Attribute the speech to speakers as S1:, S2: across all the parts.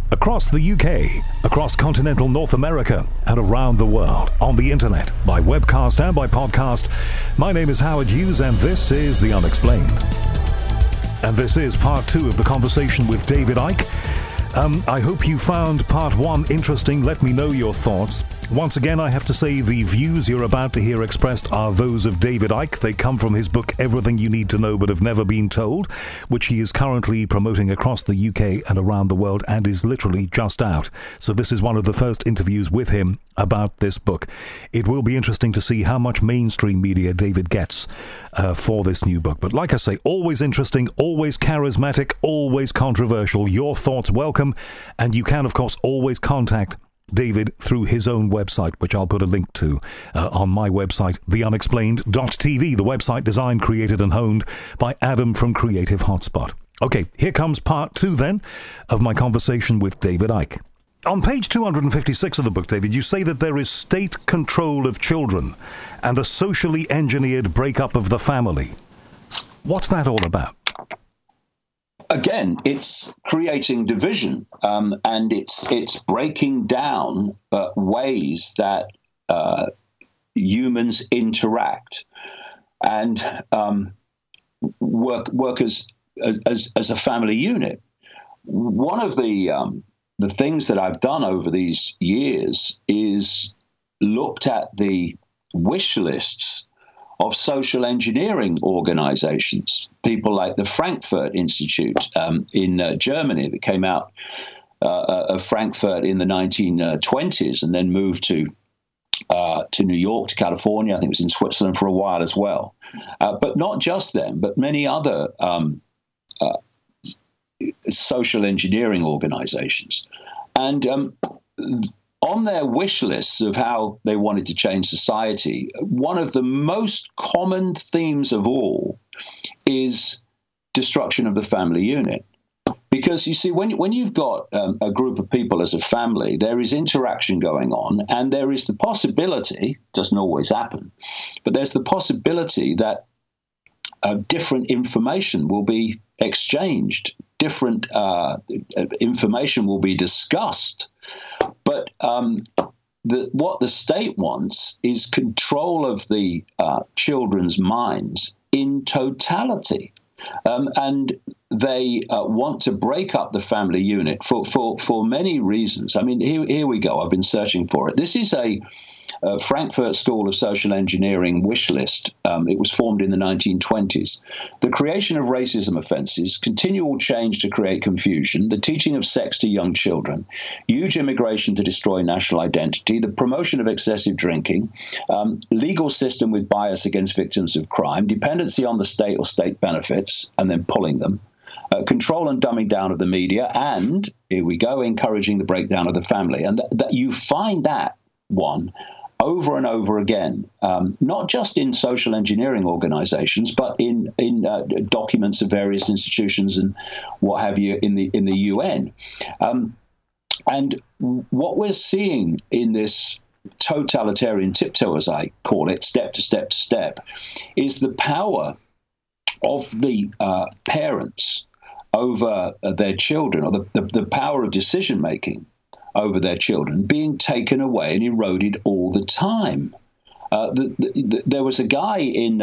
S1: Across the UK, across continental North America, and around the world, on the internet, by webcast and by podcast, my name is Howard Hughes, and this is The Unexplained. And this is part 2 of the conversation with David Icke. I hope you found part 1 interesting. Let me know your thoughts. Once again, I have to say the views you're about to hear expressed are those of David Icke. They come from his book, Everything You Need to Know But Have Never Been Told, which he is currently promoting across the UK and around the world and is literally just out. So this is one of the first interviews with him about this book. It will be interesting to see how much mainstream media David gets for this new book. But like I say, always interesting, always charismatic, always controversial. Your thoughts welcome. And you can, of course, always contact David through his own website, which I'll put a link to on my website, theunexplained.tv, the website designed, created and honed by Adam from Creative Hotspot. Okay, here comes part 2 then of my conversation with David Icke. On page 256 of the book, David, you say that there is state control of children and a socially engineered breakup of the family. What's that all about?
S2: Again, it's creating division, and it's breaking down ways that humans interact and work as a family unit. One of the things that I've done over these years is looked at the wish lists of social engineering organizations, people like the Frankfurt Institute in Germany that came out of Frankfurt in the 1920s and then moved to New York, to California. I think it was in Switzerland for a while as well. But not just them, but many other social engineering organizations. And on their wish lists of how they wanted to change society, one of the most common themes of all is destruction of the family unit. Because you see, when you've got a group of people as a family, there is interaction going on, and there is the possibility, doesn't always happen, but there's the possibility that different information will be exchanged, different information will be discussed. But what the state wants is control of the children's minds in totality. And they want to break up the family unit for many reasons. I mean, here we go. I've been searching for it. This is a Frankfurt School of Social Engineering wish list. It was formed in the 1920s. The creation of racism offenses, continual change to create confusion, the teaching of sex to young children, huge immigration to destroy national identity, the promotion of excessive drinking, legal system with bias against victims of crime, dependency on the state or state benefits, and then pulling them, control and dumbing down of the media, and, here we go, encouraging the breakdown of the family. And that you find that one over and over again, not just in social engineering organizations, but in documents of various institutions and what have you in the UN. And what we're seeing in this totalitarian tiptoe, as I call it, step to step to step, is the power of the parents over their children, or the power of decision making over their children being taken away and eroded all the time. There was a guy in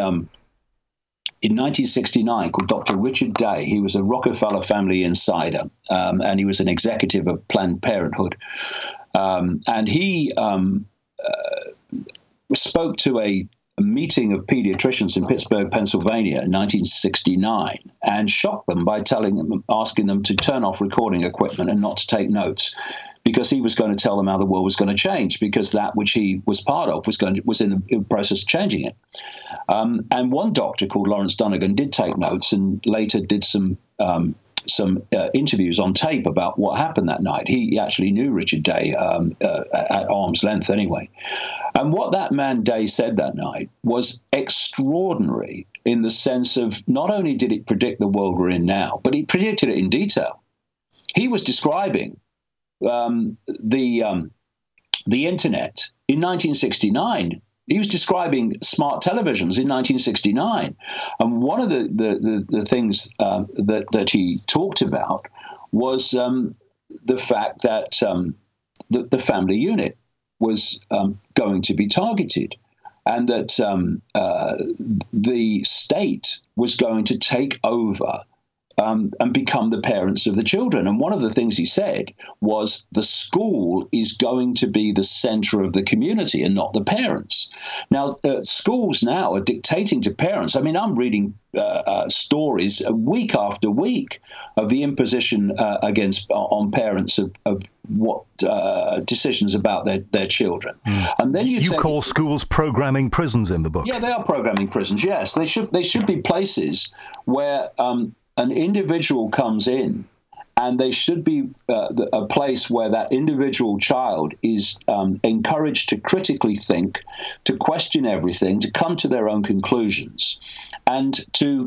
S2: 1969 called Dr. Richard Day. He was a Rockefeller family insider, and he was an executive of Planned Parenthood. And he spoke to a meeting of pediatricians in Pittsburgh, Pennsylvania in 1969, and shocked them by asking them to turn off recording equipment and not to take notes, because he was going to tell them how the world was going to change, because that which he was part of was in the process of changing it. And one doctor called Lawrence Donegan did take notes and later did some interviews on tape about what happened that night. He actually knew Richard Day at arm's length anyway. And what that man Day said that night was extraordinary in the sense of not only did it predict the world we're in now, but he predicted it in detail. He was describing the internet in 1969. He was describing smart televisions in 1969. And one of the things that he talked about was the fact that the family unit was going to be targeted, and that the state was going to take over and become the parents of the children. And one of the things he said was the school is going to be the center of the community and not the parents. Now, schools now are dictating to parents. I mean, I'm reading stories week after week of the imposition on parents of what decisions about their children. And then you
S1: call schools programming prisons in the book.
S2: Yeah, they are programming prisons. Yes, they should be places where an individual comes in, and they should be a place where that individual child is encouraged to critically think, to question everything, to come to their own conclusions, and to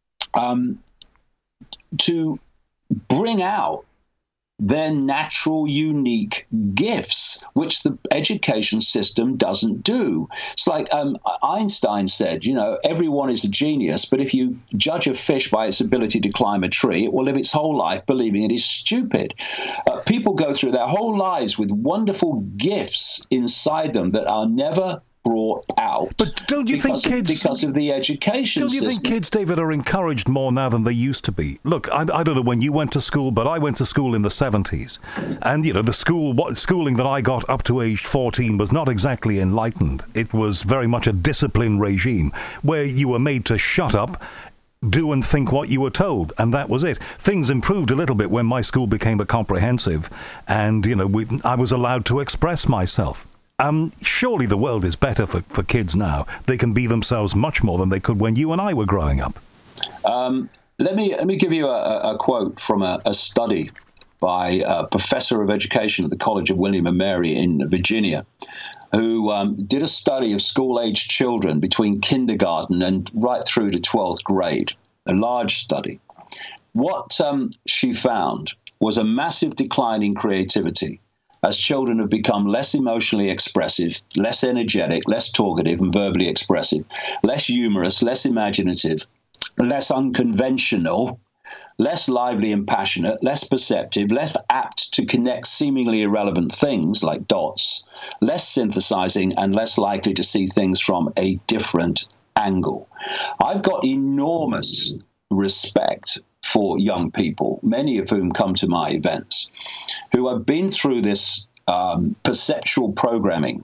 S2: bring out their natural, unique gifts, which the education system doesn't do. It's like Einstein said, everyone is a genius, but if you judge a fish by its ability to climb a tree, it will live its whole life believing it is stupid. People go through their whole lives with wonderful gifts inside them that are never brought out.
S1: But don't you think kids,
S2: because of the education
S1: system? Don't you think kids, David, are encouraged more now than they used to be? Look, I don't know when you went to school, but I went to school in the 70s. And, the schooling that I got up to age 14 was not exactly enlightened. It was very much a discipline regime where you were made to shut up, do and think what you were told, and that was it. Things improved a little bit when my school became a comprehensive, and, I was allowed to express myself. Surely the world is better for kids now. They can be themselves much more than they could when you and I were growing up.
S2: Let me give you a quote from a study by a professor of education at the College of William and Mary in Virginia, who did a study of school-aged children between kindergarten and right through to 12th grade, a large study. What she found was a massive decline in creativity, as children have become less emotionally expressive, less energetic, less talkative and verbally expressive, less humorous, less imaginative, less unconventional, less lively and passionate, less perceptive, less apt to connect seemingly irrelevant things like dots, less synthesizing, and less likely to see things from a different angle. I've got enormous respect for young people, many of whom come to my events, who have been through this perceptual programming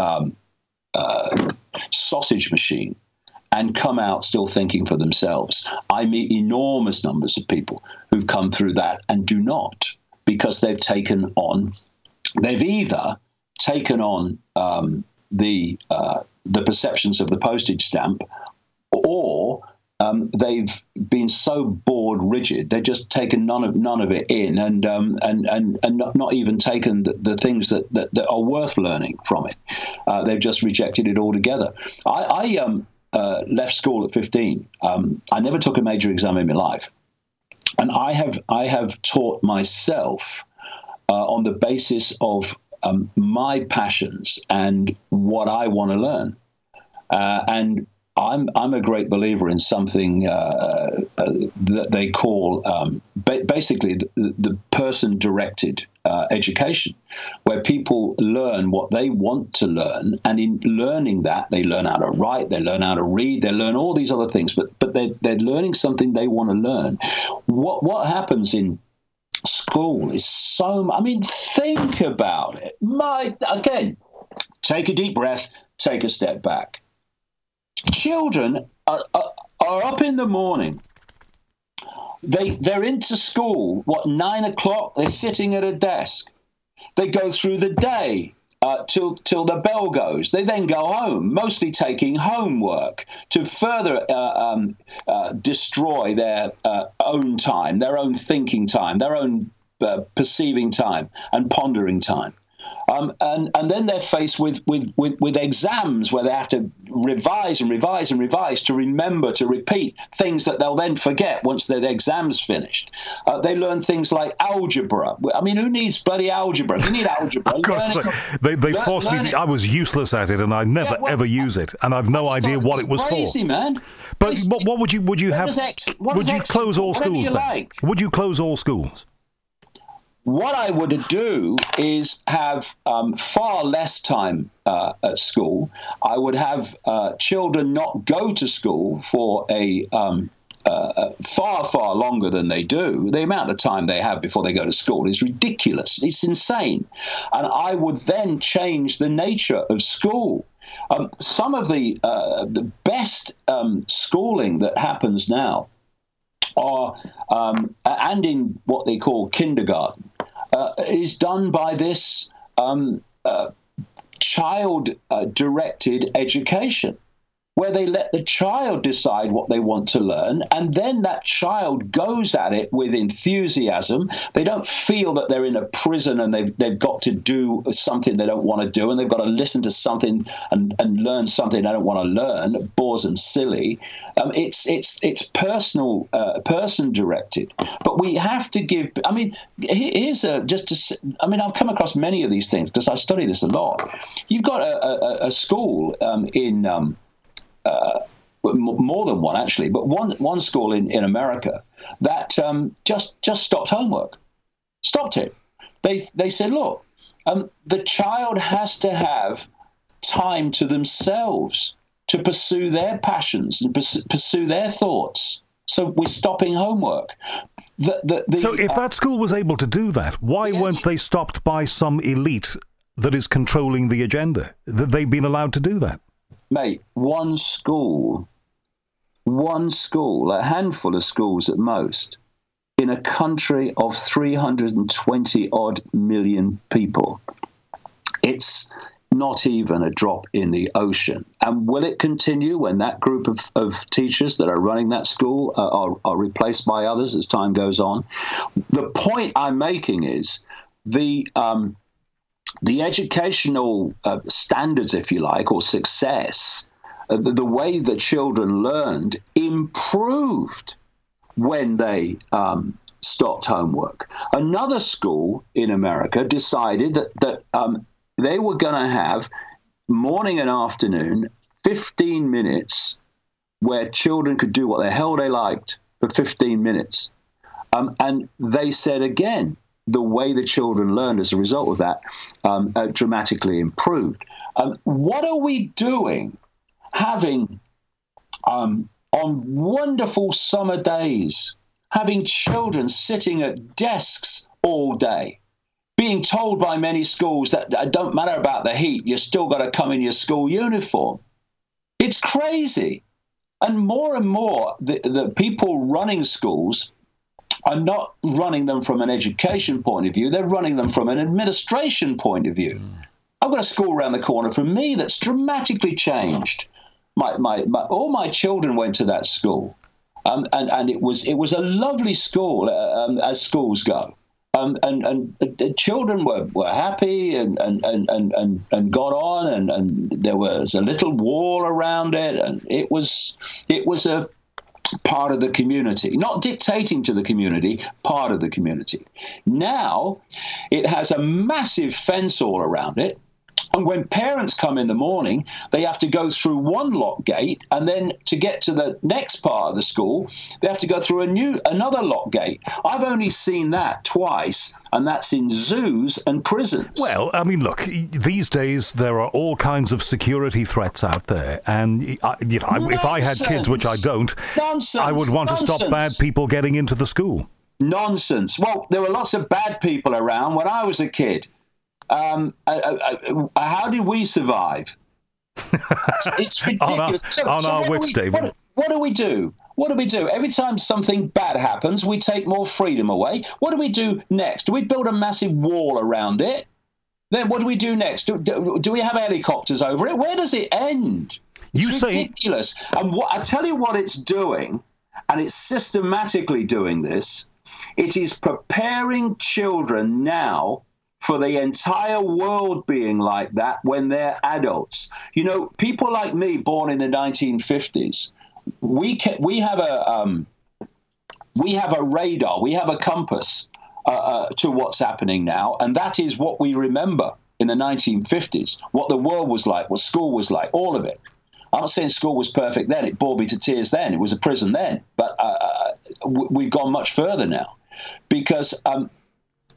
S2: sausage machine and come out still thinking for themselves. I meet enormous numbers of people who've come through that and do not, because they've either taken on the perceptions of the postage stamp, or they've been so bored rigid they've just taken none of it in, and not even taken the things that are worth learning from it. They've just rejected it altogether. I left school at 15. I never took a major exam in my life, and I have taught myself on the basis of my passions and what I want to learn, and I'm a great believer in something that they call basically the person-directed education, where people learn what they want to learn, and in learning that, they learn how to write, they learn how to read, they learn all these other things, but they're learning something they want to learn. What happens in school is think about it. Again, take a deep breath, take a step back. Children are up in the morning. They're into school. 9 o'clock? They're sitting at a desk. They go through the day till the bell goes. They then go home, mostly taking homework to further destroy their own time, their own thinking time, their own perceiving time and pondering time. And then they're faced with exams where they have to revise and revise and revise to remember, to repeat things that they'll then forget once their exam's finished. They learn things like algebra. I mean, who needs bloody algebra? You need algebra.
S1: They forced me. I was useless at it, and I never ever use it, and I've no idea what it was
S2: crazy,
S1: for.
S2: Man.
S1: But what would you have? Would you close all schools? Would you close all schools?
S2: What I would do is have far less time at school. I would have children not go to school for a far longer than they do. The amount of time they have before they go to school is ridiculous. It's insane. And I would then change the nature of school. Some of the best schooling that happens now are, and in what they call kindergarten, is done by this child-directed education, where they let the child decide what they want to learn, and then that child goes at it with enthusiasm. They don't feel that they're in a prison and they've got to do something they don't want to do, and they've got to listen to something and learn something they don't want to learn. It bores them silly. It's personal, person-directed. But we have to give. I mean, here's I've come across many of these things because I study this a lot. You've got a school in. More than one, actually, but one school in America that just stopped homework, stopped it. They said, look, the child has to have time to themselves to pursue their passions and pursue their thoughts. So we're stopping homework.
S1: So if that school was able to do that, why weren't they stopped by some elite that is controlling the agenda? That they've been allowed to do that?
S2: Mate, one school, a handful of schools at most, in a country of 320-odd million people. It's not even a drop in the ocean. And will it continue when that group of teachers that are running that school are replaced by others as time goes on? The point I'm making is the educational standards, if you like, or success, the way that children learned improved when they stopped homework. Another school in America decided that they were going to have morning and afternoon 15 minutes where children could do what the hell they liked for 15 minutes. And they said again, the way the children learned as a result of that dramatically improved. What are we doing having, on wonderful summer days, having children sitting at desks all day, being told by many schools that it don't matter about the heat, you still got to come in your school uniform? It's crazy. And more, the people running schools are not running them from an education point of view. They're running them from an administration point of view. I've got a school around the corner from me that's dramatically changed. All my children went to that school, and it was a lovely school as schools go. And children were happy and got on, and there was a little wall around it, and it was a part of the community, not dictating to the community, part of the community. Now it has a massive fence all around it. And when parents come in the morning, they have to go through one lock gate, and then to get to the next part of the school, they have to go through another lock gate. I've only seen that twice, and that's in zoos and prisons.
S1: Well, I mean, look, these days there are all kinds of security threats out there, and if I had kids, which I don't, I would want to stop bad people getting into the school.
S2: Nonsense. Well, there were lots of bad people around when I was a kid. How did we survive? It's ridiculous.
S1: on our wits, David.
S2: What do we do? What do we do? Every time something bad happens, we take more freedom away. What do we do next? Do we build a massive wall around it? Then what do we do next? Do we have helicopters over it? Where does it end? It's ridiculous. And I tell you what it's doing, and it's systematically doing this. It is preparing children now for the entire world being like that when they're adults. You know, people like me, born in the 1950s, we have a radar, we have a compass to what's happening now, and that is what we remember in the 1950s, what the world was like, what school was like, all of it. I'm not saying school was perfect then. It bored me to tears then. It was a prison then. But we've gone much further now because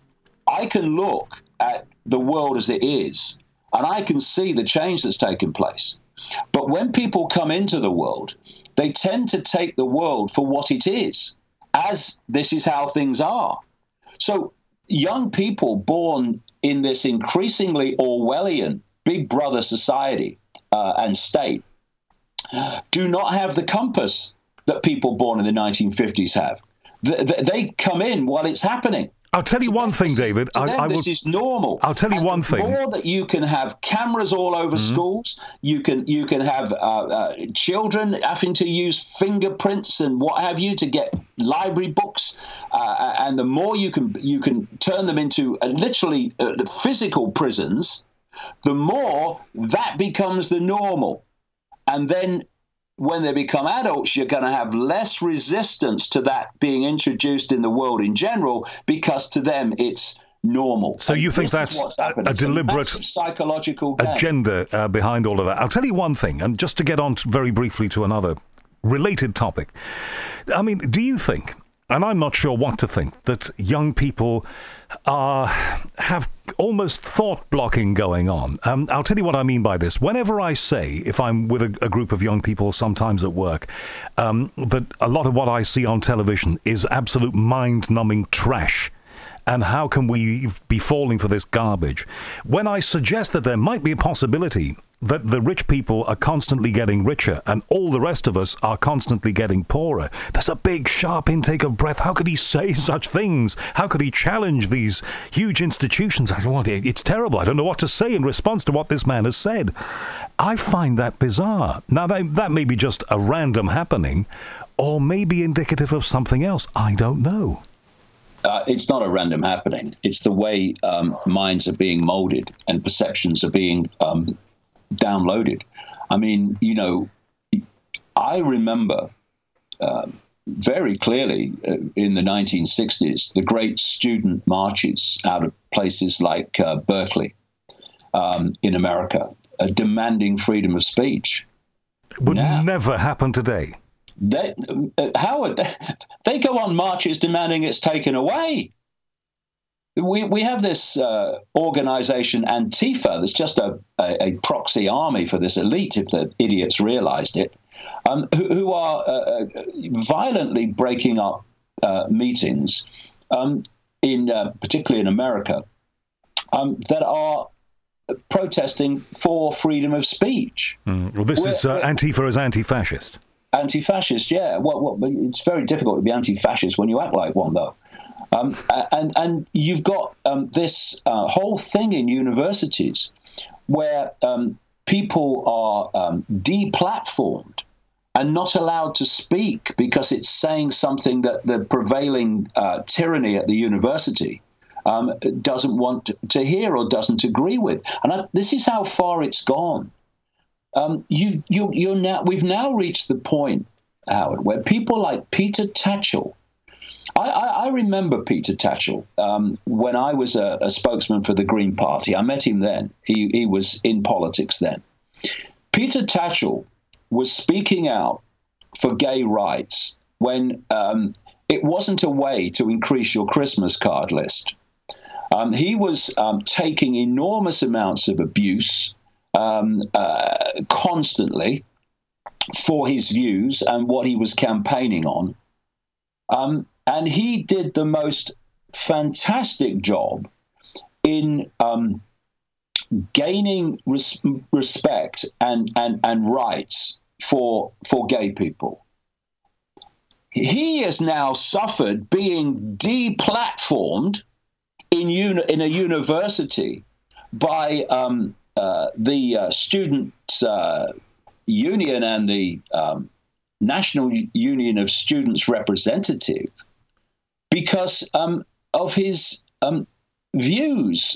S2: I can look at the world as it is, and I can see the change that's taken place. But when people come into the world, they tend to take the world for what it is, as this is how things are. So young people born in this increasingly Orwellian Big Brother society and state do not have the compass that people born in the 1950s have. They come in while it's happening.
S1: I'll tell you one thing, David.
S2: This is normal.
S1: I'll tell you one thing.
S2: The more that you can have cameras all over schools, you can have children having to use fingerprints and what have you to get library books, and the more you can turn them into literally physical prisons, the more that becomes the normal. And then when they become adults, you're going to have less resistance to that being introduced in the world in general, because to them it's normal.
S1: So you think that's a deliberate
S2: psychological
S1: agenda behind all of that? I'll tell you one thing, and just to get on very briefly to another related topic. I mean, do you think, and I'm not sure what to think, that young people have almost thought blocking going on? I'll tell you what I mean by this. Whenever I say, if I'm with a group of young people, sometimes at work, that a lot of what I see on television is absolute mind-numbing trash, and how can we be falling for this garbage? When I suggest that there might be a possibility that the rich people are constantly getting richer and all the rest of us are constantly getting poorer, there's a big, sharp intake of breath. How could he say such things? How could he challenge these huge institutions? It's terrible. I don't know what to say in response to what this man has said. I find that bizarre. Now, that may be just a random happening, or maybe indicative of something else. I don't know.
S2: It's not a random happening. It's the way minds are being molded and perceptions are being downloaded. I mean, I remember very clearly in the 1960s, the great student marches out of places like Berkeley in America, demanding freedom of speech.
S1: Would never happen today.
S2: Howard, they go on marches demanding it's taken away. We have this organization, Antifa, that's just a proxy army for this elite, if the idiots realized it, who are violently breaking up meetings, particularly in America, that are protesting for freedom of speech.
S1: Well, this is Antifa as anti-fascist.
S2: Anti-fascist, yeah. Well, it's very difficult to be anti-fascist when you act like one, though. And you've got this whole thing in universities where people are deplatformed and not allowed to speak because it's saying something that the prevailing tyranny at the university doesn't want to hear or doesn't agree with. And this is how far it's gone. We've now reached the point, Howard, where people like Peter Tatchell. I remember Peter Tatchell when I was a spokesman for the Green Party. I met him then. He was in politics then. Peter Tatchell was speaking out for gay rights when it wasn't a way to increase your Christmas card list. He was taking enormous amounts of abuse constantly for his views and what he was campaigning on. And he did the most fantastic job in gaining respect and rights for gay people. He has now suffered being deplatformed in a university by the Students' Union and the National Union of Students representative because of his views.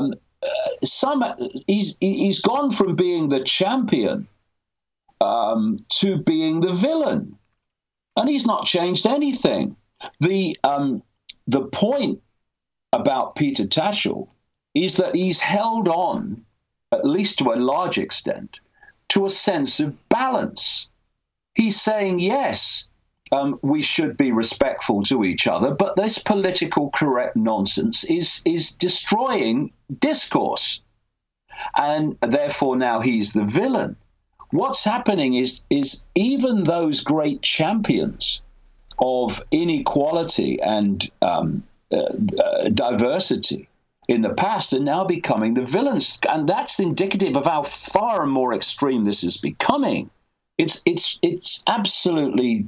S2: He's gone from being the champion to being the villain, and he's not changed anything. The point about Peter Tatchell is that he's held on, at least to a large extent, to a sense of balance. He's saying, yes, we should be respectful to each other, but this political correct nonsense is destroying discourse. And therefore now he's the villain. What's happening is even those great champions of inequality and diversity in the past are now becoming the villains. And that's indicative of how far and more extreme this is becoming. It's absolutely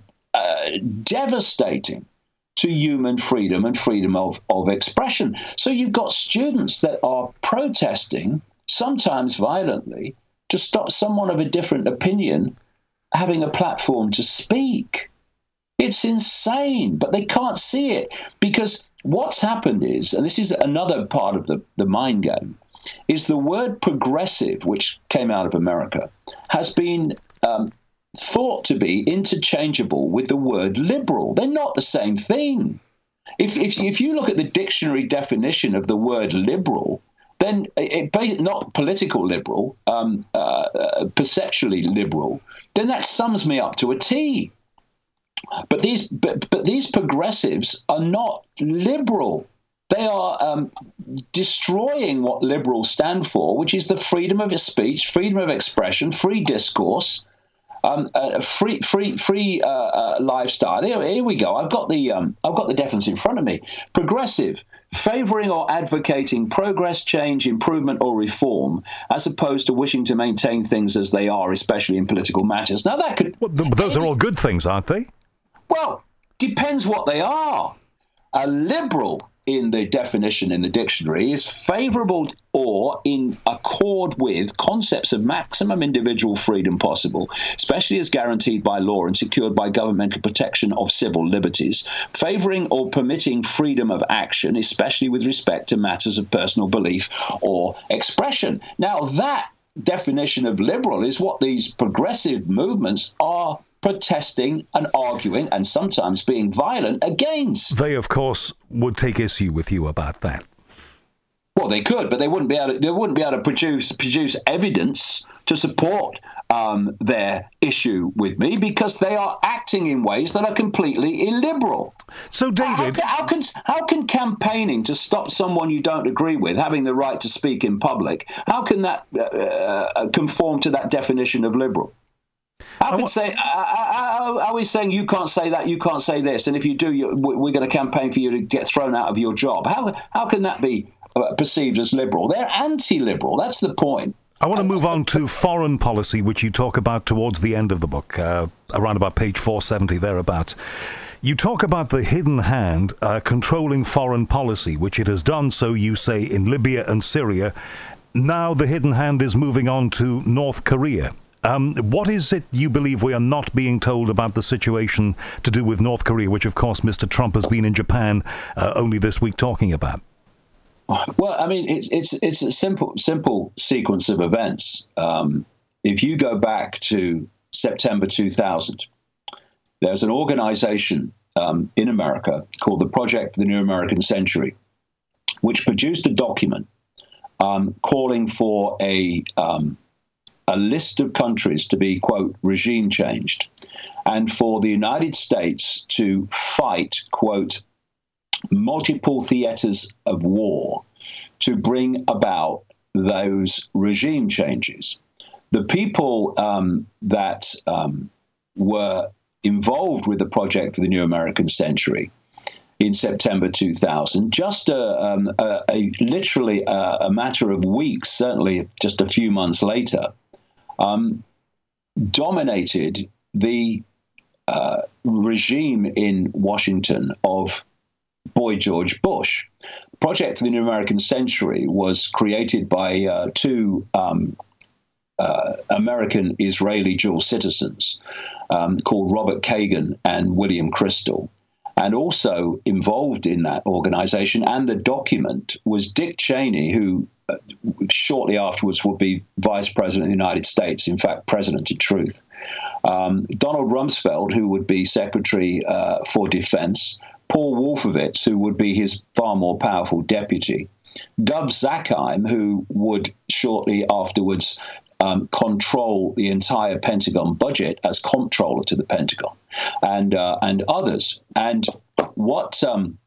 S2: devastating to human freedom and freedom of expression. So you've got students that are protesting, sometimes violently, to stop someone of a different opinion having a platform to speak. It's insane, but they can't see it because what's happened is, and this is another part of the mind game, is the word progressive, which came out of America, has been thought to be interchangeable with the word liberal. They're not the same thing. If you look at the dictionary definition of the word liberal, then not political liberal, perceptually liberal, then that sums me up to a T. But these progressives are not liberal. They are destroying what liberals stand for, which is the freedom of speech, freedom of expression, free discourse, free lifestyle. Here we go. I've got the definition in front of me. Progressive, favouring or advocating progress, change, improvement, or reform, as opposed to wishing to maintain things as they are, especially in political matters. Now that could.
S1: Well, those are all good things, aren't they?
S2: Well, depends what they are. A liberal, in the definition in the dictionary, is favourable or in accord with concepts of maximum individual freedom possible, especially as guaranteed by law and secured by governmental protection of civil liberties, favouring or permitting freedom of action, especially with respect to matters of personal belief or expression. Now, that definition of liberal is what these progressive movements are protesting and arguing and sometimes being violent against.
S1: They, of course, would take issue with you about that.
S2: Well, they could, but they wouldn't be able to produce evidence to support their issue with me because they are acting in ways that are completely illiberal.
S1: So, David,
S2: how can campaigning to stop someone you don't agree with having the right to speak in public? How can that conform to that definition of liberal? Are we saying you can't say that, you can't say this, and if you do, we're going to campaign for you to get thrown out of your job? How can that be perceived as liberal? They're anti-liberal. That's the point.
S1: I want to move on to foreign policy, which you talk about towards the end of the book, around about page 470, thereabouts. You talk about the hidden hand controlling foreign policy, which it has done so, you say, in Libya and Syria. Now the hidden hand is moving on to North Korea. What is it you believe we are not being told about the situation to do with North Korea, which, of course, Mr. Trump has been in Japan only this week talking about?
S2: Well, I mean, it's a simple sequence of events. If you go back to September 2000, there's an organization in America called the Project for the New American Century, which produced a document calling for a list of countries to be, quote, regime changed, and for the United States to fight, quote, multiple theaters of war to bring about those regime changes. The people that were involved with the Project for the New American Century in September 2000, just literally a matter of weeks, certainly just a few months later, dominated the regime in Washington of Boy George Bush. Project for the New American Century was created by two American-Israeli dual citizens called Robert Kagan and William Kristol. And also involved in that organization and the document was Dick Cheney, who shortly afterwards would be Vice President of the United States, in fact, President in truth. Donald Rumsfeld, who would be Secretary for Defense. Paul Wolfowitz, who would be his far more powerful deputy. Dov Zakheim, who would shortly afterwards control the entire Pentagon budget as comptroller to the Pentagon, and others. And what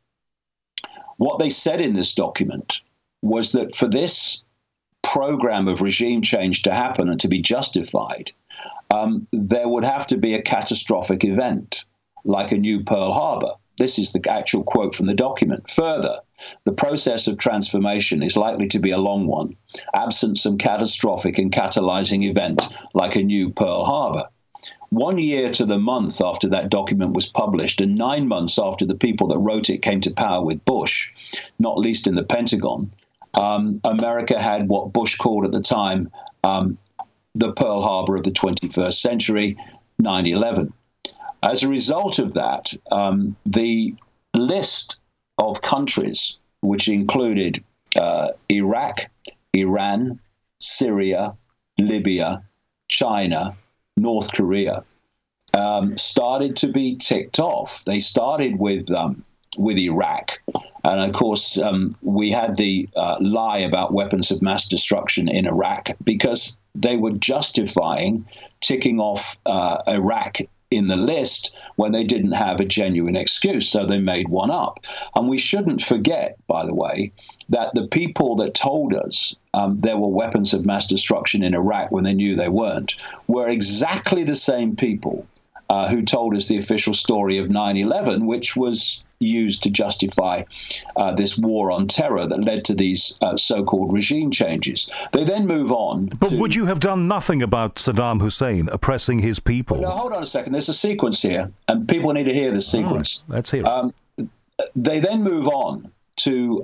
S2: they said in this document was that for this program of regime change to happen and to be justified, there would have to be a catastrophic event, like a new Pearl Harbor. This is the actual quote from the document. Further, the process of transformation is likely to be a long one, absent some catastrophic and catalyzing event like a new Pearl Harbor. 1 year to the month after that document was published, and 9 months after the people that wrote it came to power with Bush, not least in the Pentagon, America had what Bush called at the time the Pearl Harbor of the 21st century, 9/11. As a result of that, the list of countries, which included Iraq, Iran, Syria, Libya, China, North Korea, started to be ticked off. They started with Iraq. And of course, we had the lie about weapons of mass destruction in Iraq because they were justifying ticking off Iraq in the list when they didn't have a genuine excuse. So they made one up. And we shouldn't forget, by the way, that the people that told us there were weapons of mass destruction in Iraq when they knew they weren't were exactly the same people who told us the official story of 9/11, which was used to justify this war on terror that led to these so-called regime changes. They then move on.
S1: But would you have done nothing about Saddam Hussein oppressing his people?
S2: No, hold on a second. There's a sequence here, and people need to hear this sequence.
S1: Right, let's hear it.
S2: They then move on to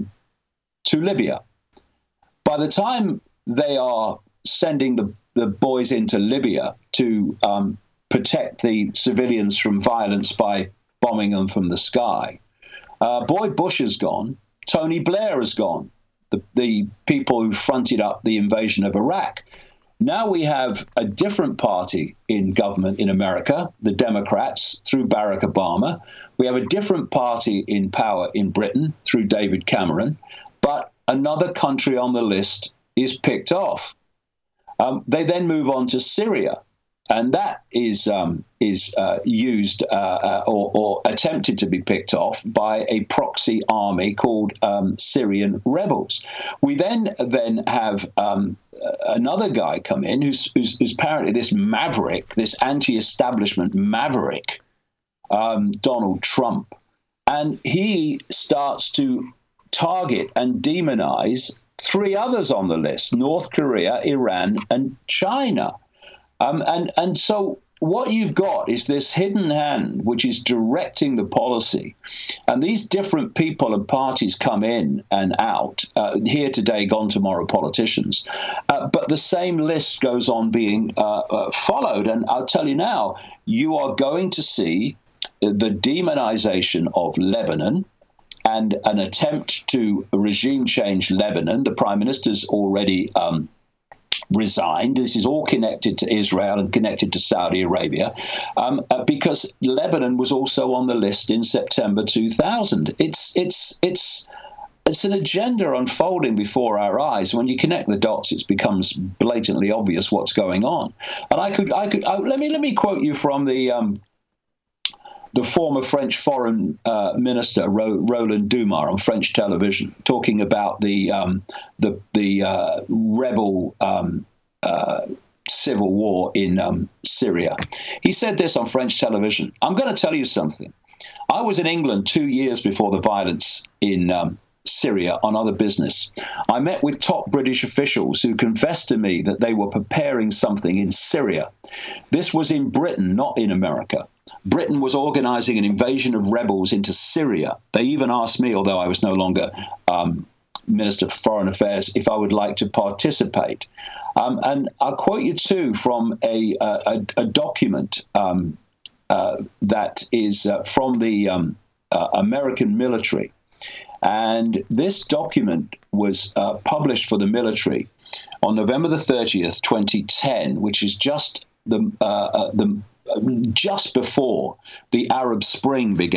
S2: Libya. By the time they are sending the boys into Libya to protect the civilians from violence by bombing them from the sky, Bush has gone. Tony Blair has gone. The people who fronted up the invasion of Iraq. Now we have a different party in government in America, the Democrats, through Barack Obama. We have a different party in power in Britain through David Cameron. But another country on the list is picked off. They then move on to Syria. And that is used or attempted to be picked off by a proxy army called Syrian rebels. We then have another guy come in who's apparently this maverick, this anti-establishment maverick, Donald Trump. And he starts to target and demonize 3 others on the list: North Korea, Iran, and China. And so what you've got is this hidden hand which is directing the policy. And these different people and parties come in and out, here today, gone tomorrow politicians. But the same list goes on being followed. And I'll tell you now, you are going to see the demonization of Lebanon and an attempt to regime change Lebanon. The prime minister's already resigned. This is all connected to Israel and connected to Saudi Arabia, because Lebanon was also on the list in September 2000. It's an agenda unfolding before our eyes. When you connect the dots, it becomes blatantly obvious what's going on. And let me quote you from the former French foreign minister Roland Dumas on French television, talking about the rebel civil war in Syria. He said this on French television: "I'm going to tell you something. I was in England 2 years before the violence in Syria on other business. I met with top British officials who confessed to me that they were preparing something in Syria. This was in Britain, not in America. Britain was organizing an invasion of rebels into Syria. They even asked me, although I was no longer Minister for Foreign Affairs, if I would like to participate." And I'll quote you too from a document that is from the American military. And this document was published for the military on November the 30th, 2010, which is just before the Arab Spring began.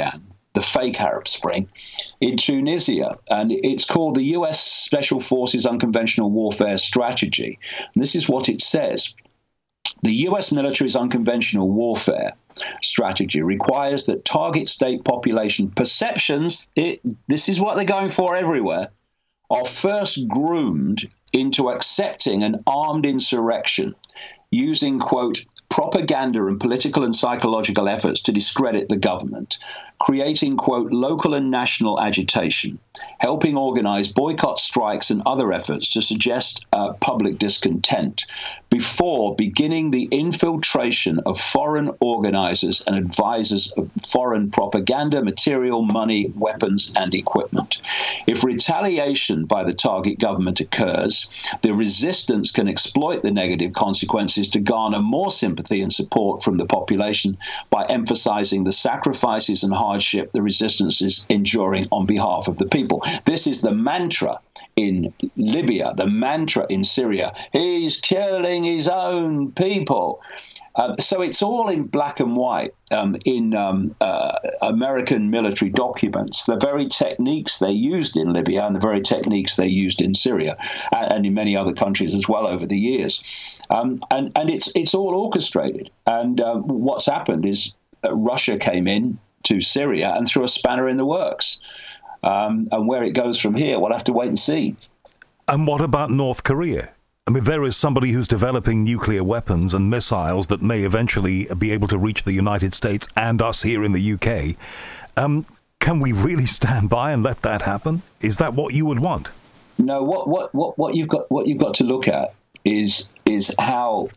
S2: the fake Arab Spring, in Tunisia. And it's called the U.S. Special Forces Unconventional Warfare Strategy. And this is what it says. The U.S. military's unconventional warfare strategy requires that target state population perceptions, this is what they're going for everywhere, are first groomed into accepting an armed insurrection using, quote, propaganda and political and psychological efforts to discredit the government, creating, quote, local and national agitation, helping organize boycott strikes and other efforts to suggest public discontent before beginning the infiltration of foreign organizers and advisors of foreign propaganda, material, money, weapons, and equipment. If retaliation by the target government occurs, the resistance can exploit the negative consequences to garner more sympathy and support from the population by emphasizing the sacrifices and hardship the resistance is enduring on behalf of the people. This is the mantra in Libya, the mantra in Syria. He's killing his own people. So it's all in black and white in American military documents. The very techniques they used in Libya and the very techniques they used in Syria and in many other countries as well over the years. And it's all orchestrated. And what's happened is Russia came in to Syria and threw a spanner in the works. And where it goes from here, we'll have to wait and see.
S1: And what about North Korea? I mean, there is somebody who's developing nuclear weapons and missiles that may eventually be able to reach the United States and us here in the UK. Can we really stand by and let that happen? Is that what you would want?
S2: No. What you've got to look at is how.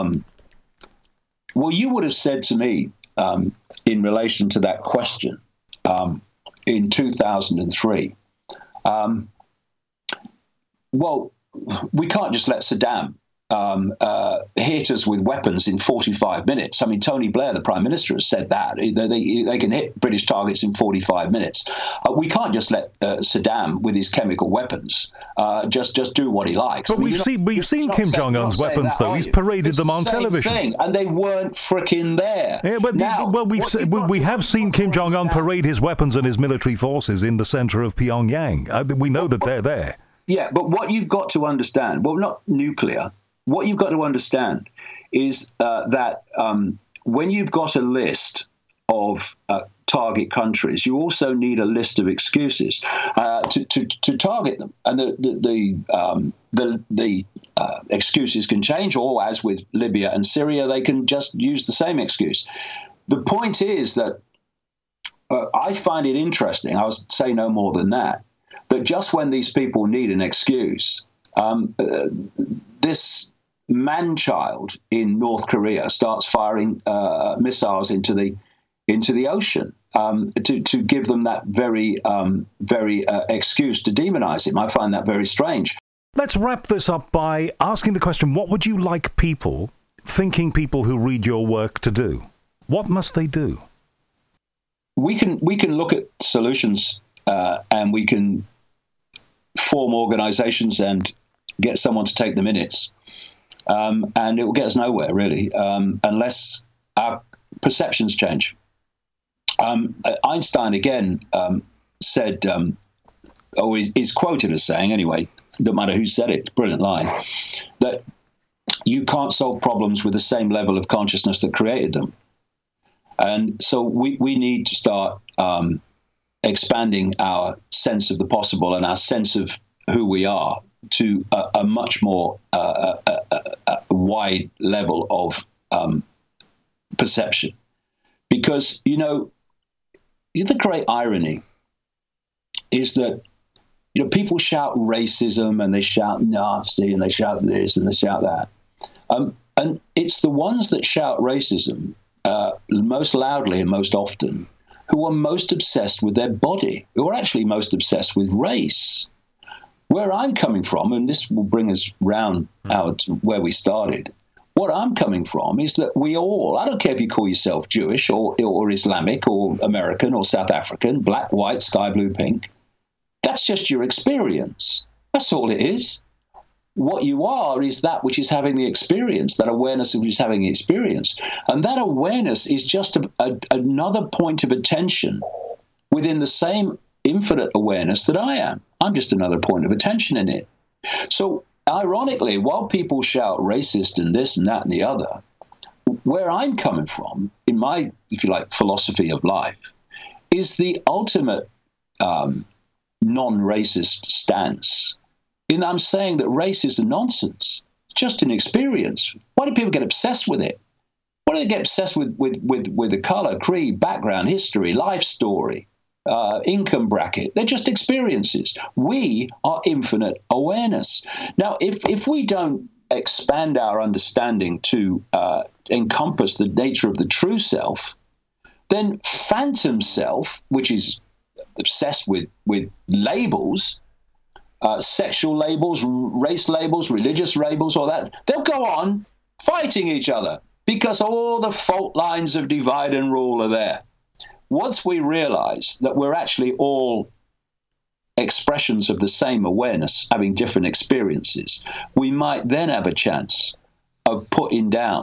S2: Well, you would have said to me in relation to that question in 2003. Well, we can't just let Saddam hit us with weapons in 45 minutes. I mean, Tony Blair, the Prime Minister, has said that. They can hit British targets in 45 minutes. We can't just let Saddam, with his chemical weapons, just do what he likes.
S1: But we've seen Kim Jong-un's weapons, though. He's paraded them on television.
S2: Thing, and they weren't frickin' there.
S1: Yeah, but we have seen Kim Jong-un parade his weapons and his military forces in the center of Pyongyang. We know that they're there.
S2: Yeah, but what you've got to understand, well, not nuclear, what you've got to understand is that when you've got a list of target countries, you also need a list of excuses to target them. And the excuses can change, or as with Libya and Syria, they can just use the same excuse. The point is that I find it interesting, I'll say no more than that just when these people need an excuse, this man-child in North Korea starts firing missiles into the ocean to give them that very excuse to demonize him. I find that very strange.
S1: Let's wrap this up by asking the question, what would you like thinking people who read your work to do? What must they do?
S2: We can look at solutions and we can form organizations and get someone to take the minutes. And it will get us nowhere, really, unless our perceptions change. Einstein, again, said, or is quoted as saying, anyway, no matter who said it, brilliant line, that you can't solve problems with the same level of consciousness that created them. And so we need to start expanding our sense of the possible and our sense of who we are to a much more wide level of perception. Because, the great irony is that, people shout racism and they shout Nazi and they shout this and they shout that. And it's the ones that shout racism most loudly and most often who are most obsessed with their body, who are actually most obsessed with race. Where I'm coming from, and this will bring us round out to where we started, what I'm coming from is that we all, I don't care if you call yourself Jewish or Islamic or American or South African, black, white, sky blue, pink, that's just your experience. That's all it is. What you are is that which is having the experience, that awareness of which is having the experience. And that awareness is just another point of attention within the same infinite awareness that I am. I'm just another point of attention in it. So, ironically, while people shout racist and this and that and the other, where I'm coming from, in my, if you like, philosophy of life, is the ultimate non-racist stance. In that I'm saying that race is a nonsense, just an experience. Why do people get obsessed with it? Why do they get obsessed with the color, creed, background, history, life story, income bracket? They're just experiences. We are infinite awareness. Now, if we don't expand our understanding to encompass the nature of the true self, then phantom self, which is obsessed with labels, sexual labels, race labels, religious labels, all that, they'll go on fighting each other because all the fault lines of divide and rule are there. Once we realize that we're actually all expressions of the same awareness, having different experiences, we might then have a chance of putting down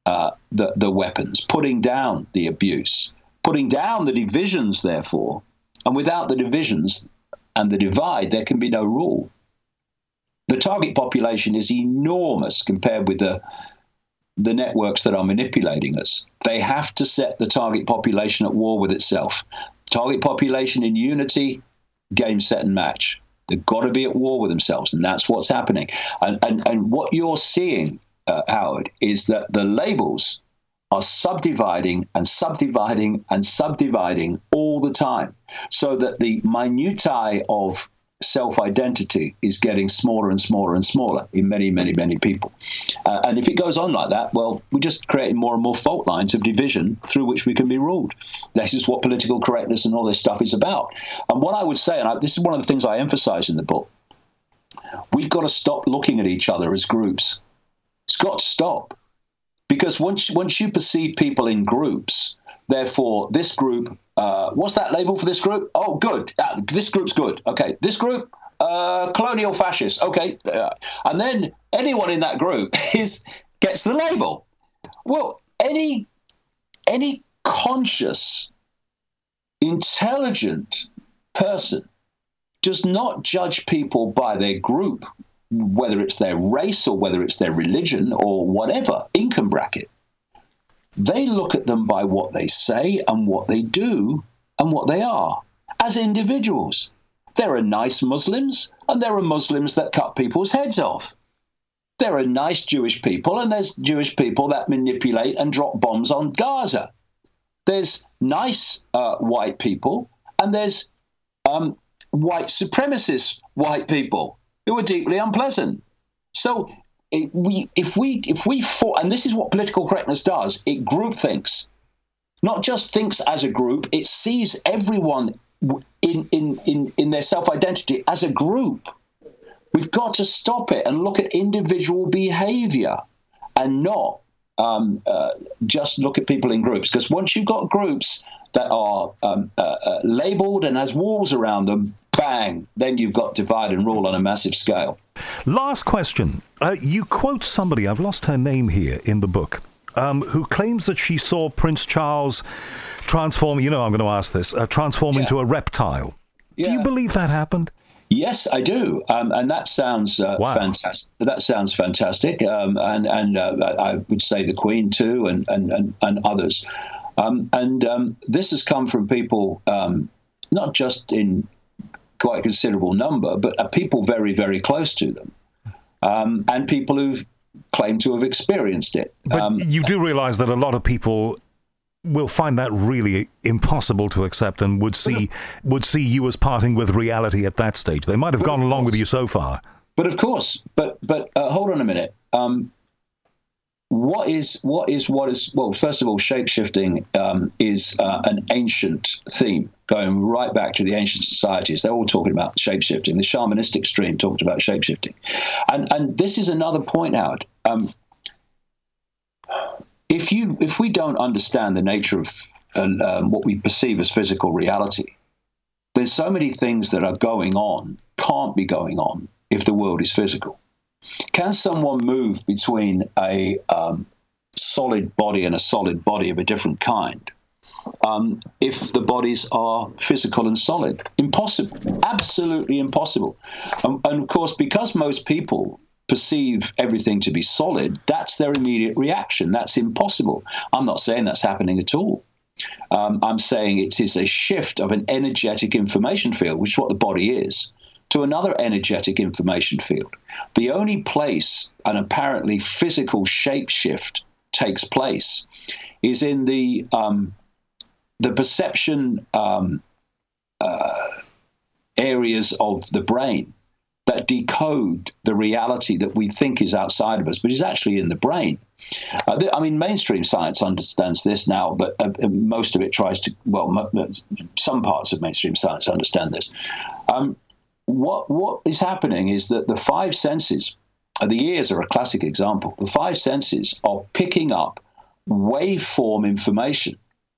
S2: the weapons, putting down the abuse, putting down the divisions, therefore. And without the divisions and the divide, there can be no rule. The target population is enormous compared with the networks that are manipulating us. They have to set the target population at war with itself. Target population in unity, game, set, and match. They've got to be at war with themselves, and that's what's happening. And what you're seeing, Howard, is that the labels are subdividing and subdividing and subdividing all the time, so that the minutiae of self-identity is getting smaller and smaller and smaller in many, many, many people. And if it goes on like that, well, we're just creating more and more fault lines of division through which we can be ruled. This is what political correctness and all this stuff is about. And what I would say, and this is one of the things I emphasize in the book, we've got to stop looking at each other as groups. It's got to stop. Because once you perceive people in groups, therefore this group, what's that label for this group? Oh, good. This group's good. Okay. This group, colonial fascists. Okay. And then anyone in that group gets the label. Well, any conscious, intelligent person does not judge people by their group, whether it's their race or whether it's their religion or whatever, income bracket. They look at them by what they say and what they do and what they are as individuals. There are nice Muslims and there are Muslims that cut people's heads off. There are nice Jewish people and there's Jewish people that manipulate and drop bombs on Gaza. There's nice white people and there's white supremacist white people who are deeply unpleasant. So if we fought, and this is what political correctness does, it group thinks, not just thinks as a group, it sees everyone in their self-identity as a group. We've got to stop it and look at individual behavior and not just look at people in groups. Because once you've got groups that are labeled and has walls around them, bang, then you've got divide and rule on a massive scale.
S1: Last question. You quote somebody, I've lost her name here in the book, who claims that she saw Prince Charles transform, I'm going to ask this, into a reptile. Yeah. Do you believe that happened?
S2: Yes, I do, and that sounds fantastic. That sounds fantastic, and I would say the Queen too, and others. This has come from people, not just in quite a considerable number, but people very, very close to them, and people who've claimed to have experienced it.
S1: But you do realize that a lot of people will find that really impossible to accept and would see you as parting with reality at that stage. They might have gone along with you so far.
S2: But of course, but hold on a minute. What is well, first of all, shape-shifting is an ancient theme going right back to the ancient societies. They're all talking about shape-shifting. The shamanistic stream talked about shape-shifting. And this is another point, Howard. If we don't understand the nature of what we perceive as physical reality, there's so many things that are going on, can't be going on if the world is physical. Can someone move between a solid body and a solid body of a different kind if the bodies are physical and solid. Impossible. Absolutely impossible. And of course, because most people perceive everything to be solid, that's their immediate reaction. That's impossible. I'm not saying that's happening at all. I'm saying it is a shift of an energetic information field, which is what the body is, to another energetic information field. The only place an apparently physical shape shift takes place is in the perception areas of the brain that decode the reality that we think is outside of us, but is actually in the brain. Mainstream science understands this now, but most of it tries to, some parts of mainstream science understand this. What is happening is that the five senses, the ears are a classic example, the five senses are picking up waveform information.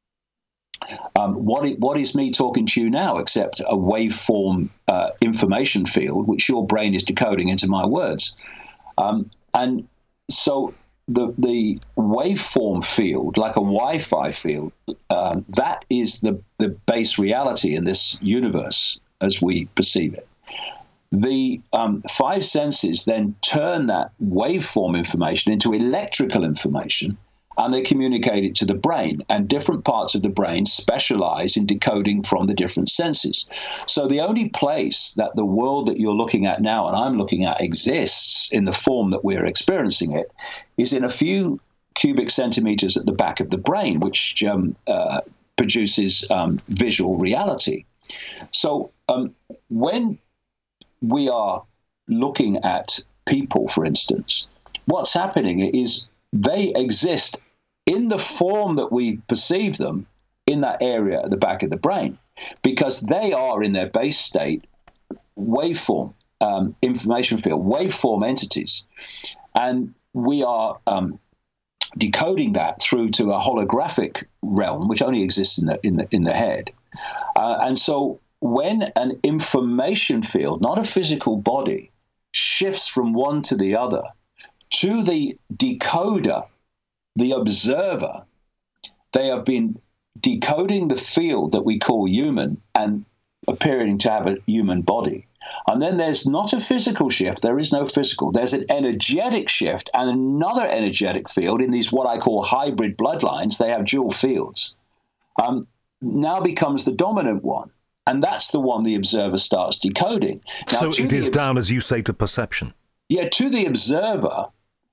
S2: What is me talking to you now except a waveform information field, which your brain is decoding into my words? And so the waveform field, like a Wi-Fi field, that is the base reality in this universe as we perceive it. The five senses then turn that waveform information into electrical information, and they communicate it to the brain, and different parts of the brain specialize in decoding from the different senses. So the only place that the world that you're looking at now and I'm looking at exists in the form that we're experiencing it is in a few cubic centimeters at the back of the brain, which produces visual reality. So when we are looking at people, for instance, what's happening is they exist in the form that we perceive them in that area at the back of the brain, because they are in their base state waveform information field, waveform entities, and we are decoding that through to a holographic realm, which only exists in the head. And so, when an information field, not a physical body, shifts from one to the other, to the decoder, the observer, they have been decoding the field that we call human and appearing to have a human body. And then there's not a physical shift. There is no physical. There's an energetic shift and another energetic field in these what I call hybrid bloodlines. They have dual fields. Now becomes the dominant one. And that's the one the observer starts decoding. Now,
S1: so it is down, as you say, to perception.
S2: Yeah, to the observer,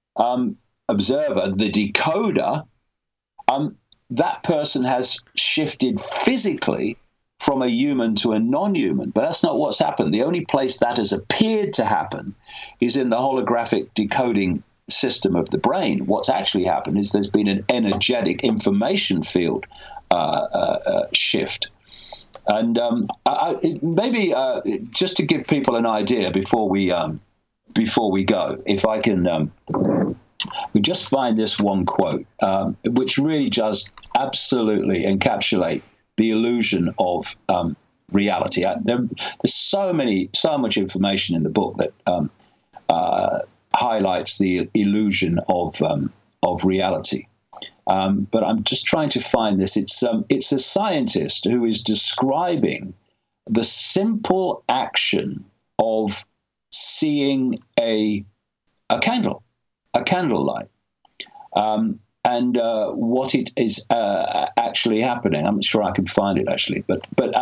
S2: the decoder, that person has shifted physically from a human to a non-human. But that's not what's happened. The only place that has appeared to happen is in the holographic decoding system of the brain. What's actually happened is there's been an energetic information field shift. And maybe just to give people an idea before we go, if I can we just find this one quote, which really does absolutely encapsulate the illusion of reality. There's so much information in the book that highlights the illusion of reality. But I'm just trying to find this. It's a scientist who is describing the simple action of seeing a candlelight, and what it is actually happening. I'm not sure I can find it actually, but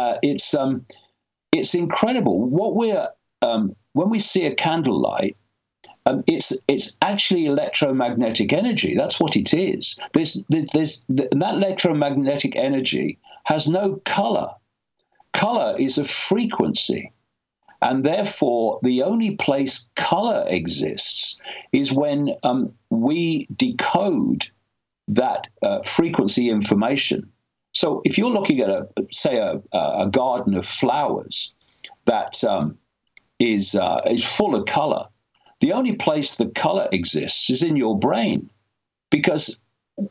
S2: it's incredible. What when we see a candlelight, it's actually electromagnetic energy. That's what it is. That electromagnetic energy has no color. Color is a frequency. And therefore, the only place color exists is when we decode that frequency information. So if you're looking at, a garden of flowers that is full of color, the only place the color exists is in your brain, because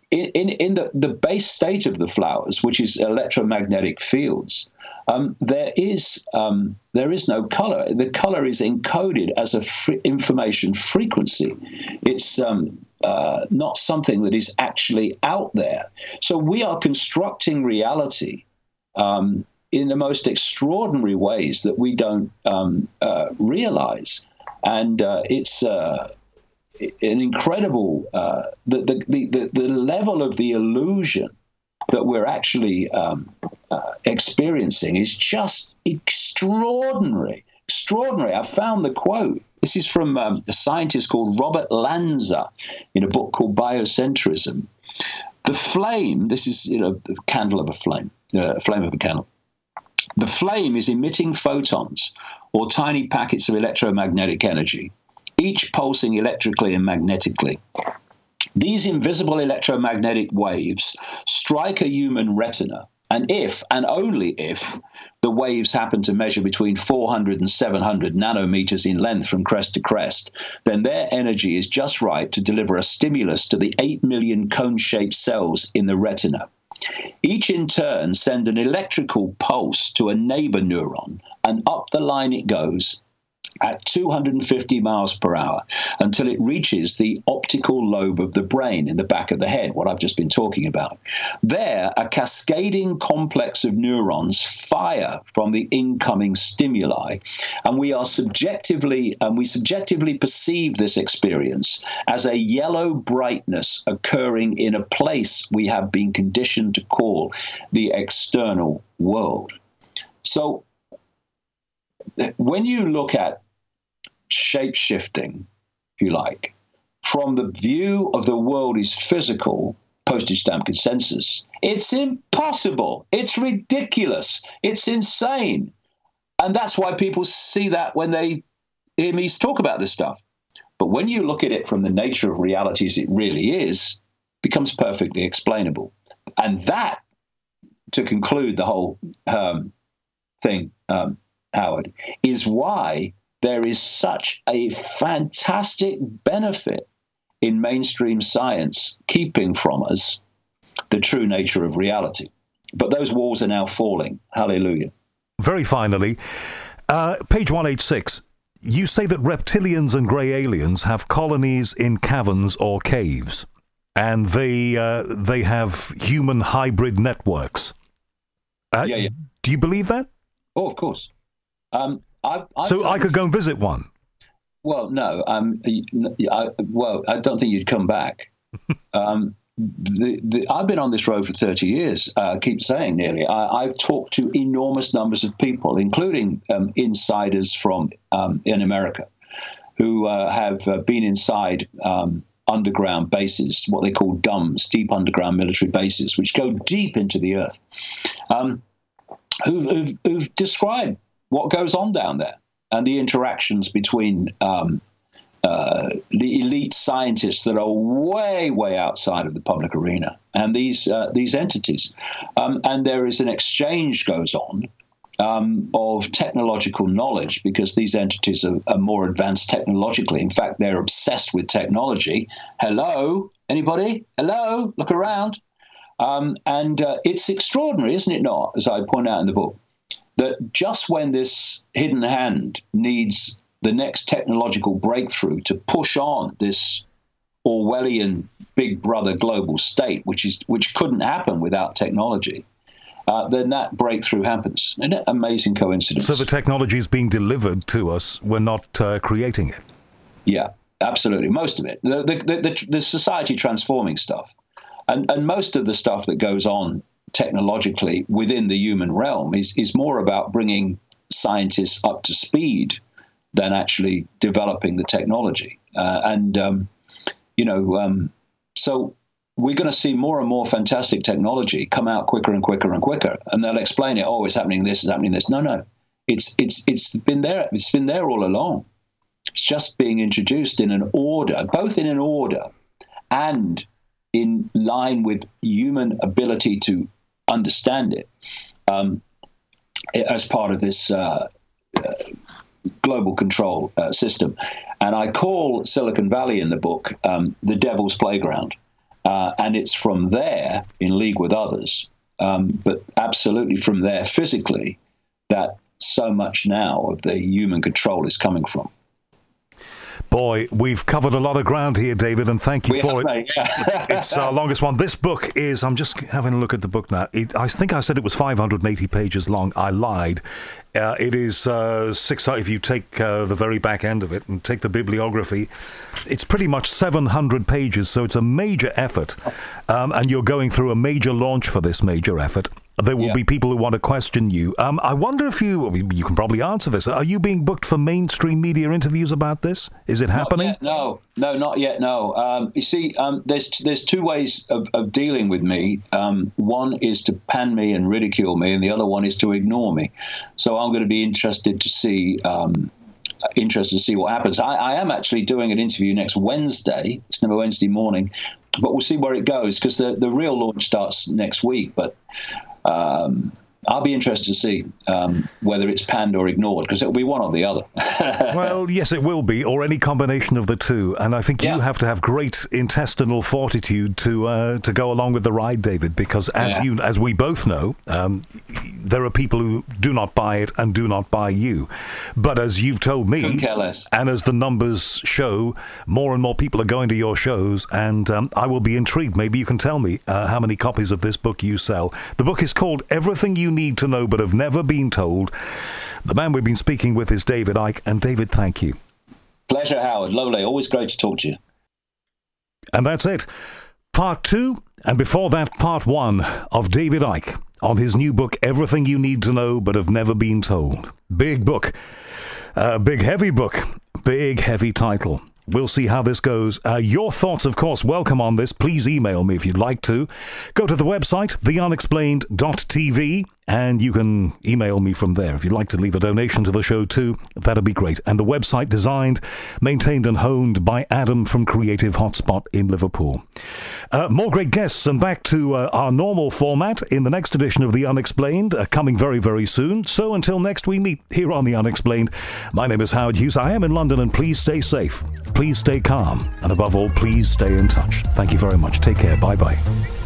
S2: in the base state of the flowers, which is electromagnetic fields, there is no color. The color is encoded as information frequency. It's not something that is actually out there. So we are constructing reality in the most extraordinary ways that we don't realize, and it's an incredible the level of the illusion that we're actually experiencing is just extraordinary. I found the quote. This is from a scientist called Robert Lanza in a book called Biocentrism. The flame, this is the candle of a flame, flame of a candle. The flame is emitting photons, or tiny packets of electromagnetic energy, each pulsing electrically and magnetically. These invisible electromagnetic waves strike a human retina, and if, and only if, the waves happen to measure between 400 and 700 nanometers in length from crest to crest, then their energy is just right to deliver a stimulus to the 8 million cone-shaped cells in the retina. Each in turn send an electrical pulse to a neighbor neuron, and up the line it goes at 250 miles per hour until it reaches the optical lobe of the brain in the back of the head, what I've just been talking about. There, a cascading complex of neurons fire from the incoming stimuli, and we subjectively perceive this experience as a yellow brightness occurring in a place we have been conditioned to call the external world. So when you look at shape-shifting, if you like, from the view of the world is physical, postage stamp consensus, it's impossible. It's ridiculous. It's insane. And that's why people see that when they hear me talk about this stuff. But when you look at it from the nature of reality as it really is, it becomes perfectly explainable. And that, to conclude the whole thing, Howard, is why there is such a fantastic benefit in mainstream science keeping from us the true nature of reality. But those walls are now falling. Hallelujah.
S1: Very finally, page 186, you say that reptilians and grey aliens have colonies in caverns or caves, and they have human hybrid networks.
S2: Yeah.
S1: Do you believe that?
S2: Oh, of course.
S1: I could go and visit one.
S2: Well, no. I don't think you'd come back. I've been on this road for 30 years. Keep saying nearly. I've talked to enormous numbers of people, including insiders from in America, who have been inside underground bases, what they call DUMBs, deep underground military bases, which go deep into the earth, who've described what goes on down there and the interactions between the elite scientists that are way, way outside of the public arena and these entities. And there is an exchange goes on of technological knowledge, because these entities are more advanced technologically. In fact, they're obsessed with technology. Hello? Anybody? Hello? Look around. And it's extraordinary, isn't it not, as I point out in the book, that just when this hidden hand needs the next technological breakthrough to push on this Orwellian big brother global state, which couldn't happen without technology, then that breakthrough happens. An amazing coincidence.
S1: So the technology is being delivered to us. We're not creating it.
S2: Yeah, absolutely. Most of it. The society transforming stuff. And most of the stuff that goes on technologically within the human realm is more about bringing scientists up to speed than actually developing the technology. So we're going to see more and more fantastic technology come out quicker and quicker and quicker, and they'll explain it. Oh, it's happening this, it's happening this. No, it's been there. It's been there all along. It's just being introduced in an order, both in an order and in line with human ability to understand it, as part of this global control system. And I call Silicon Valley in the book the devil's playground. and it's from there, in league with others, but absolutely from there physically, that so much now of the human control is coming from.
S1: Boy, we've covered a lot of ground here, David, and thank you for it.
S2: Mate, yeah.
S1: It's our longest one. This book is, I'm just having a look at the book now. I think I said it was 580 pages long. I lied. It is 600, if you take the very back end of it and take the bibliography, it's pretty much 700 pages, so it's a major effort. And you're going through a major launch for this major effort. There will be people who want to question you. I wonder if you can probably answer this. Are you being booked for mainstream media interviews about this? Is it happening?
S2: No, not yet. No. You see, there's two ways of dealing with me. One is to pan me and ridicule me, and the other one is to ignore me. So I'm going to be interested to see what happens. I am actually doing an interview next Wednesday. It's never Wednesday morning, but we'll see where it goes, because the real launch starts next week. But I'll be interested to see whether it's panned or ignored, because it'll be one or the other.
S1: Well, yes, it will be, or any combination of the two. And I think you have to have great intestinal fortitude to go along with the ride, David, because as we both know, there are people who do not buy it and do not buy you. But as you've told me, and as the numbers show, more and more people are going to your shows, and I will be intrigued. Maybe you can tell me how many copies of this book you sell. The book is called Everything You Need to Know But Have Never Been Told. The man we've been speaking with is David Icke. And David, thank you.
S2: Pleasure, Howard. Lovely. Always great to talk to you.
S1: And that's it. Part 2, and before that, Part 1 of David Icke on his new book, Everything You Need to Know But Have Never Been Told. Big book. Big, heavy book. Big, heavy title. We'll see how this goes. Your thoughts, of course, welcome on this. Please email me if you'd like to. Go to the website, theunexplained.tv, and you can email me from there. If you'd like to leave a donation to the show too, that'd be great. And the website designed, maintained and honed by Adam from Creative Hotspot in Liverpool. More great guests, and back to our normal format in the next edition of The Unexplained, coming very, very soon. So until next we meet here on The Unexplained, my name is Howard Hughes. I am in London, and please stay safe. Please stay calm. And above all, please stay in touch. Thank you very much. Take care. Bye-bye.